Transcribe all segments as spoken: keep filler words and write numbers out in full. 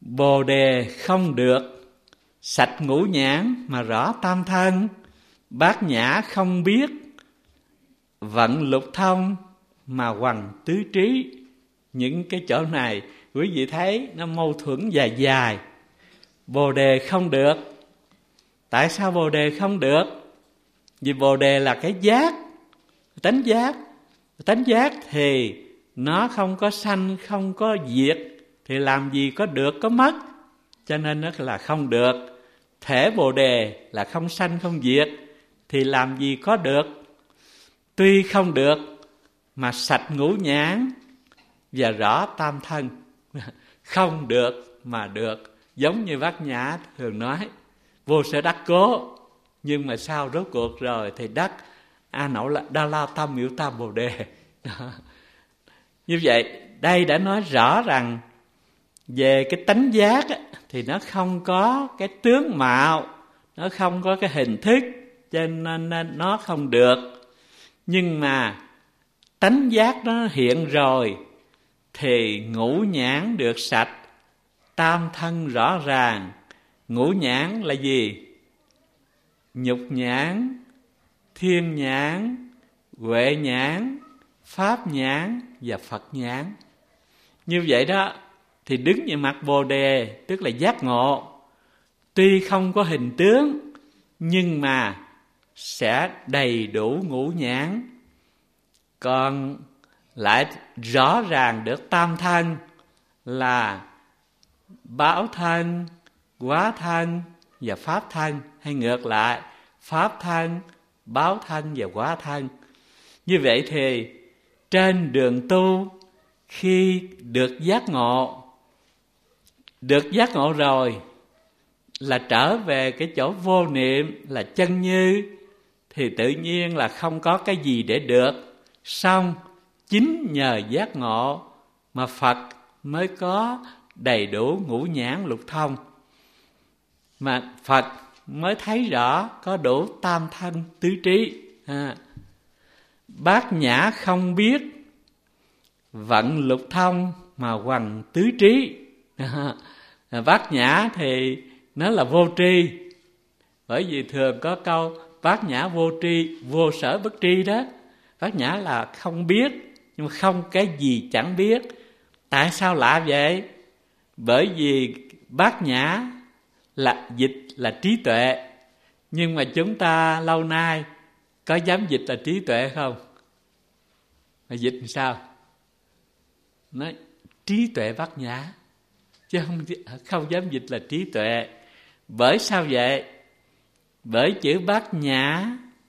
Bồ đề không được sạch ngũ nhãn mà rõ tam thân. Bát nhã không biết vận lục thông mà hoằng tứ trí. Những cái chỗ này quý vị thấy nó mâu thuẫn dài dài. Bồ đề không được. Tại sao bồ đề không được? Vì bồ đề là cái giác, tánh giác. Tánh giác thì nó không có sanh, không có diệt, thì làm gì có được, có mất. Cho nên nó là không được. Thể bồ đề là không sanh, không diệt, thì làm gì có được. Tuy không được mà sạch ngũ nhãn và rõ tam thân. Không được mà được. Giống như Bát Nhã thường nói, vô sở đắc cố, nhưng mà sau rốt cuộc rồi thì đắc A Nậu Đa La Tam Miệu Tam Bồ Đề. Như vậy đây đã nói rõ rằng về cái tánh giác á, thì nó không có cái tướng mạo, nó không có cái hình thức, cho nên nó không được. Nhưng mà tánh giác nó hiện rồi thì ngũ nhãn được sạch, tam thân rõ ràng. Ngũ nhãn là gì? Nhục nhãn, thiên nhãn, huệ nhãn, pháp nhãn và Phật nhãn. Như vậy đó thì đứng về mặt bồ đề, tức là giác ngộ, tuy không có hình tướng nhưng mà sẽ đầy đủ ngũ nhãn. Còn lại rõ ràng được tam thân là báo thân, hóa thân và pháp thân, hay ngược lại, pháp thân, báo thân và hóa thân. Như vậy thì trên đường tu, khi được giác ngộ, được giác ngộ rồi là trở về cái chỗ vô niệm, là chân như, thì tự nhiên là không có cái gì để được. Xong chính nhờ giác ngộ mà Phật mới có đầy đủ ngũ nhãn lục thông, mà Phật mới thấy rõ có đủ tam thân tứ trí. à. Bát nhã không biết vận lục thông mà hoằng tứ trí. à. Bát nhã thì nó là vô tri, bởi vì thường có câu bát nhã vô tri, vô sở bất tri đó. Bát nhã là không biết, nhưng mà không cái gì chẳng biết. Tại sao lạ vậy? Bởi vì bát nhã là dịch là trí tuệ, nhưng mà chúng ta lâu nay có dám dịch là trí tuệ không? Mà dịch làm sao? Nói trí tuệ bát nhã, chứ không, không dám dịch là trí tuệ. Bởi sao vậy? Bởi chữ bát nhã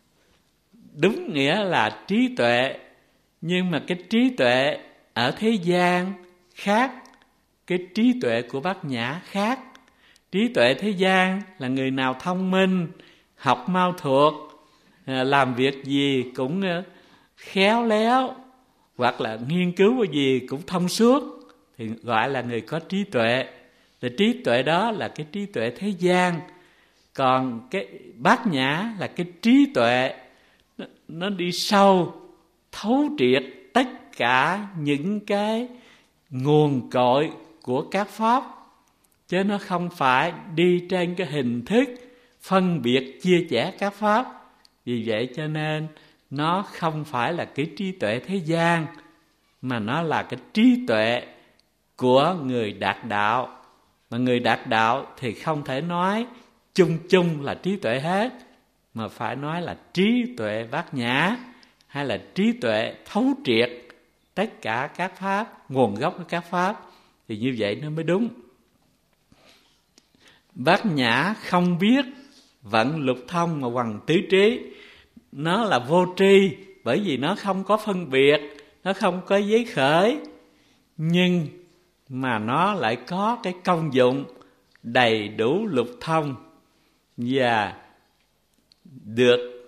đúng nghĩa là trí tuệ, nhưng mà cái trí tuệ ở thế gian khác, cái trí tuệ của bát nhã khác. Trí tuệ thế gian là người nào thông minh, học mau thuộc, làm việc gì cũng khéo léo, hoặc là nghiên cứu cái gì cũng thông suốt, thì gọi là người có trí tuệ. Thì trí tuệ đó là cái trí tuệ thế gian. Còn cái bát nhã là cái trí tuệ nó, nó đi sâu, thấu triệt tất cả những cái nguồn cội của các pháp, chứ nó không phải đi trên cái hình thức phân biệt chia sẻ các pháp. Vì vậy cho nên nó không phải là cái trí tuệ thế gian, mà nó là cái trí tuệ của người đạt đạo. Mà người đạt đạo thì không thể nói chung chung là trí tuệ hết, mà phải nói là trí tuệ bát nhã, hay là trí tuệ thấu triệt tất cả các pháp, nguồn gốc của các pháp. Thì như vậy nó mới đúng. Bát nhã không biết vận lục thông mà hoằng tứ trí. Nó là vô tri, bởi vì nó không có phân biệt, nó không có giấy khởi, nhưng mà nó lại có cái công dụng đầy đủ lục thông và được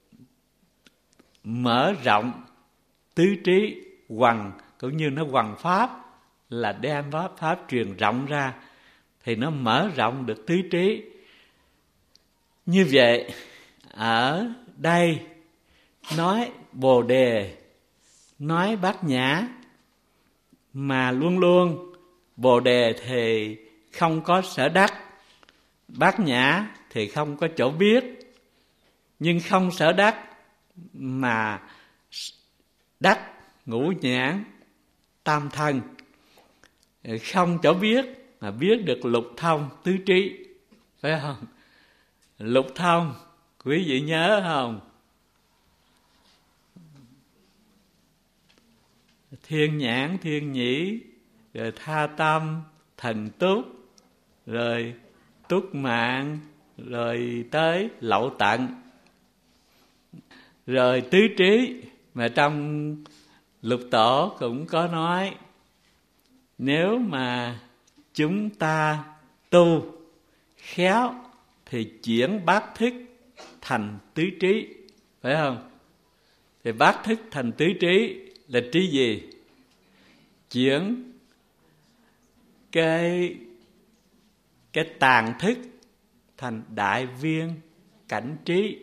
mở rộng tứ trí, hoằng cũng như nó hoằng pháp, là đem pháp, pháp truyền rộng ra, thì nó mở rộng được tứ trí. Như vậy ở đây nói bồ đề, nói bát nhã, mà luôn luôn bồ đề thì không có sở đắc. Bát nhã thì không có chỗ biết, nhưng không sở đắc mà đắc ngũ nhãn tam thân. Không chỗ biết mà biết được lục thông tứ trí, phải không? Lục thông, quý vị nhớ không? Thiên nhãn, thiên nhĩ, rồi tha tâm, thần túc, rồi túc mạng, rồi tới lậu tận, rồi tứ trí. Mà trong lục tổ cũng có nói, nếu mà chúng ta tu khéo thì chuyển bát thức thành tứ trí, phải không? Thì bát thức thành tứ trí là trí gì? Chuyển cái cái tàn thức thành đại viên cảnh trí,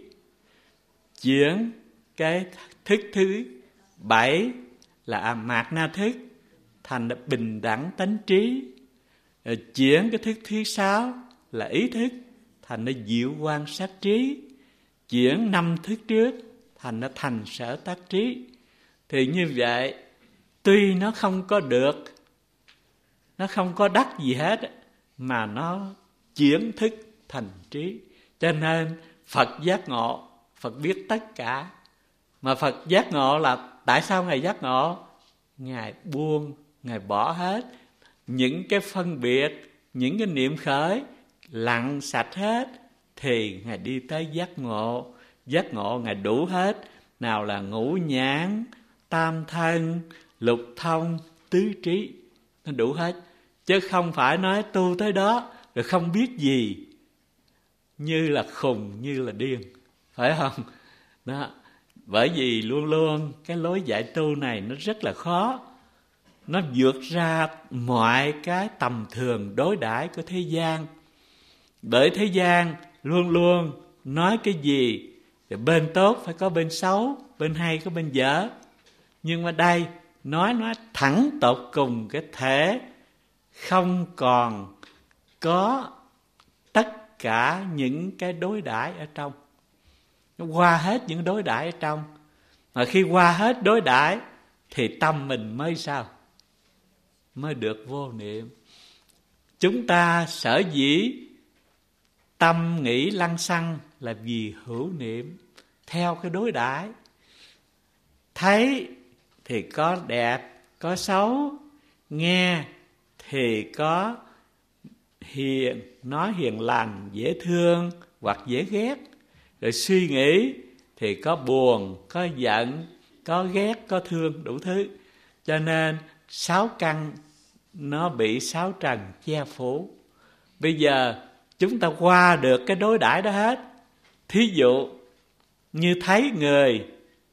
chuyển cái thức thứ bảy là mạt na thức thành là bình đẳng tánh trí, rồi chuyển cái thức thứ sáu là ý thức thành nó diệu quan sát trí, chuyển năm thức trước thành nó thành sở tác trí. Thì như vậy, tuy nó không có được, nó không có đắc gì hết, mà nó chuyển thức thành trí. Cho nên Phật giác ngộ, Phật biết tất cả. Mà Phật giác ngộ là tại sao Ngài giác ngộ? Ngài buông, Ngài bỏ hết những cái phân biệt, những cái niệm khởi, lặng sạch hết, thì Ngài đi tới giác ngộ. Giác ngộ Ngài đủ hết, nào là ngũ nhãn, tam thân, lục thông, tứ trí, nó đủ hết. Chứ không phải nói tu tới đó rồi không biết gì, như là khùng, như là điên, phải không? Đó. Bởi vì luôn luôn cái lối dạy tu này nó rất là khó, nó vượt ra mọi cái tầm thường đối đãi của thế gian. Bởi thế gian luôn luôn nói cái gì thì bên tốt phải có bên xấu, bên hay có bên dở. Nhưng mà đây nói nói thẳng tột cùng cái thể không còn có tất cả những cái đối đãi ở trong, nó qua hết những đối đãi ở trong. Mà khi qua hết đối đãi thì tâm mình mới sao? Mới được vô niệm. Chúng ta sở dĩ tâm nghĩ lăng xăng là vì hữu niệm theo cái đối đãi. Thấy thì có đẹp, có xấu, nghe thì có hiền, nói hiền lành, dễ thương hoặc dễ ghét. Rồi suy nghĩ thì có buồn, có giận, có ghét, có thương, đủ thứ. Cho nên sáu căn nó bị sáu trần che phủ. Bây giờ chúng ta qua được cái đối đãi đó hết. Thí dụ như thấy người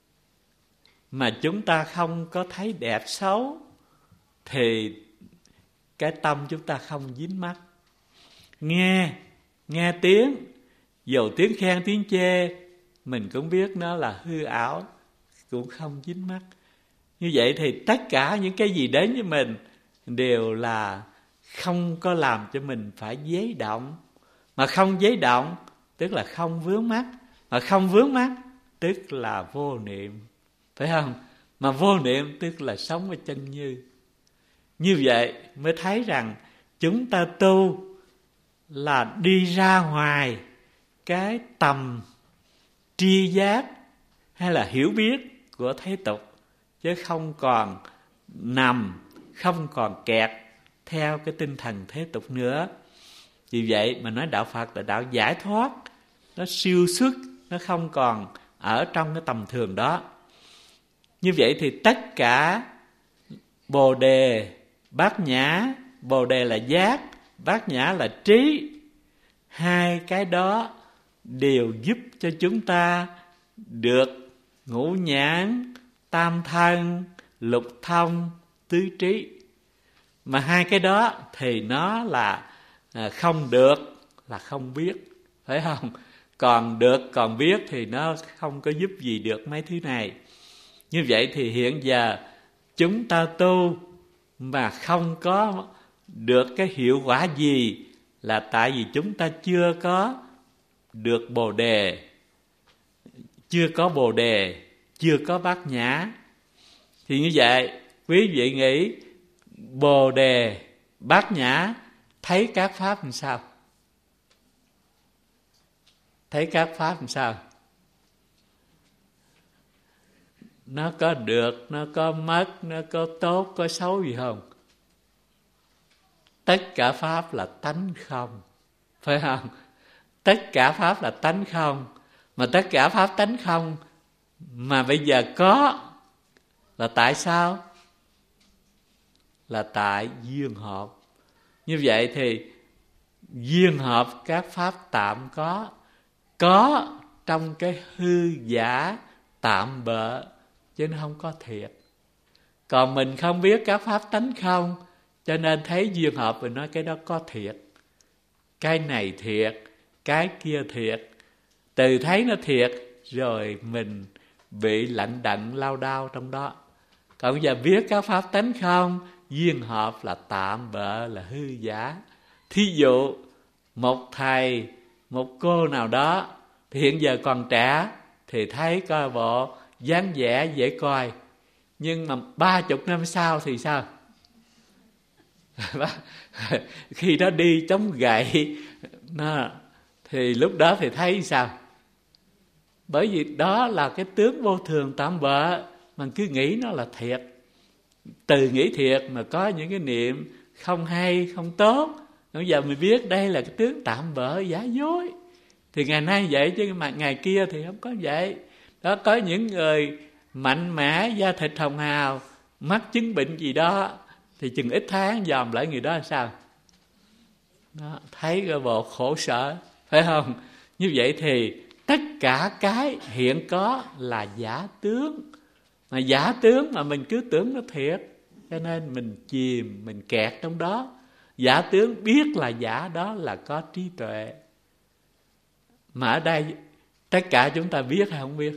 mà chúng ta không có thấy đẹp xấu thì cái tâm chúng ta không dính mắc. Nghe, nghe tiếng, dù tiếng khen tiếng chê, mình cũng biết nó là hư ảo, cũng không dính mắc. Như vậy thì tất cả những cái gì đến với mình đều là không có làm cho mình phải giấy động. Mà không giấy động tức là không vướng mắc, mà không vướng mắc tức là vô niệm, phải không? Mà vô niệm tức là sống ở chân như. Như vậy mới thấy rằng chúng ta tu là đi ra ngoài cái tầm tri giác hay là hiểu biết của thế tục, chứ không còn nằm, không còn kẹt theo cái tinh thần thế tục nữa. Vì vậy mà nói đạo Phật là đạo giải thoát, nó siêu xuất, nó không còn ở trong cái tầm thường đó. Như vậy thì tất cả Bồ Đề, Bát Nhã, Bồ Đề là giác, Bát Nhã là trí, hai cái đó đều giúp cho chúng ta được ngũ nhãn, tam thân, lục thông, tứ trí. Mà hai cái đó thì nó là không được là không biết, phải không? Còn được, còn biết thì nó không có giúp gì được mấy thứ này. Như vậy thì hiện giờ chúng ta tu mà không có được cái hiệu quả gì? Là tại vì chúng ta chưa có được Bồ Đề, chưa có Bồ Đề, chưa có Bát Nhã. Thì như vậy quý vị nghĩ Bồ Đề, Bát Nhã thấy các pháp làm sao? Thấy các pháp làm sao? Nó có được, nó có mất, nó có tốt, có xấu gì không? Tất cả pháp là tánh không, phải không? Tất cả pháp là tánh không. Mà tất cả pháp tánh không mà bây giờ có là tại sao? Là tại duyên hợp. Như vậy thì duyên hợp các pháp tạm có, có trong cái hư giả tạm bợ, chứ nó không có thiệt. Còn mình không biết các pháp tánh không, cho nên thấy duyên hợp mình nói cái đó có thiệt. Cái này thiệt, cái kia thiệt. Từ thấy nó thiệt rồi mình bị lạnh đận lao đao trong đó. Còn bây giờ biết các pháp tánh không, duyên hợp là tạm bợ, là hư giả. Thí dụ một thầy, một cô nào đó thì hiện giờ còn trẻ thì thấy coi bộ dáng vẻ dễ coi, nhưng mà ba chục năm sau thì sao? Khi đó đi chống gậy nó, thì lúc đó thì thấy sao? Bởi vì đó là cái tướng vô thường tạm bợ, mình cứ nghĩ nó là thiệt. Từ nghĩ thiệt mà có những cái niệm không hay, không tốt. Bây giờ mình biết đây là cái tướng tạm bợ giả dối. Thì ngày nay vậy chứ mà ngày kia thì không có vậy. Đó, có những người mạnh mẽ, da thịt hồng hào, mắc chứng bệnh gì đó, thì chừng ít tháng dòm lại người đó là sao? Đó, thấy cái bộ khổ sở, phải không? Như vậy thì tất cả cái hiện có là giả tướng. Mà giả tướng mà mình cứ tưởng nó thiệt, cho nên mình chìm, mình kẹt trong đó. Giả tướng biết là giả, đó là có trí tuệ. Mà ở đây tất cả chúng ta biết hay không biết?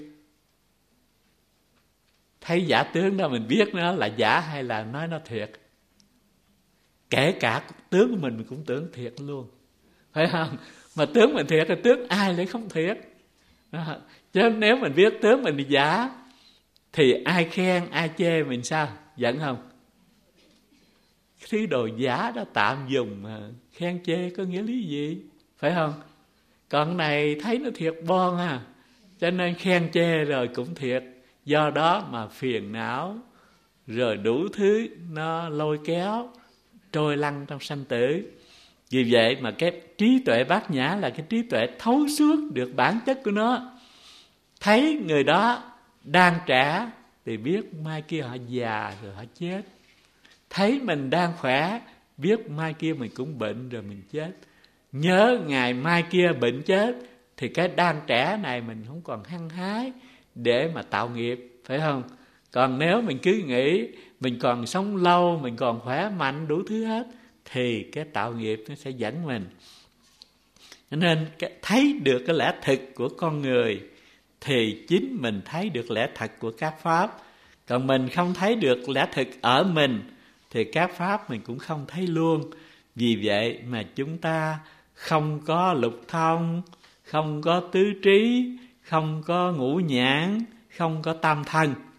Thấy giả tướng đó mình biết nó là giả hay là nói nó thiệt? Kể cả tướng của mình mình cũng tưởng thiệt luôn, phải không? Mà tướng mình thiệt thì tướng ai lại không thiệt? Đó. Chứ nếu mình biết tướng mình giả thì ai khen ai chê mình sao? Giận không? Thứ đồ giả đó tạm dùng mà khen chê có nghĩa lý gì? Phải không? Còn này thấy nó thiệt bon à, cho nên khen chê rồi cũng thiệt. Do đó mà phiền não, rồi đủ thứ nó lôi kéo, trôi lăn trong sanh tử. Vì vậy mà cái trí tuệ bát nhã là cái trí tuệ thấu suốt được bản chất của nó. Thấy người đó đang trẻ thì biết mai kia họ già rồi họ chết. Thấy mình đang khỏe, biết mai kia mình cũng bệnh rồi mình chết. Nhớ ngày mai kia bệnh chết thì cái đang trẻ này mình không còn hăng hái để mà tạo nghiệp, phải không? Còn nếu mình cứ nghĩ mình còn sống lâu, mình còn khỏe mạnh đủ thứ hết, thì cái tạo nghiệp nó sẽ dẫn mình. Cho nên cái, thấy được cái lẽ thực của con người thì chính mình thấy được lẽ thật của các pháp. Còn mình không thấy được lẽ thực ở mình thì các pháp mình cũng không thấy luôn. Vì vậy mà chúng ta không có lục thông, không có tứ trí, không có ngũ nhãn, không có tam thân.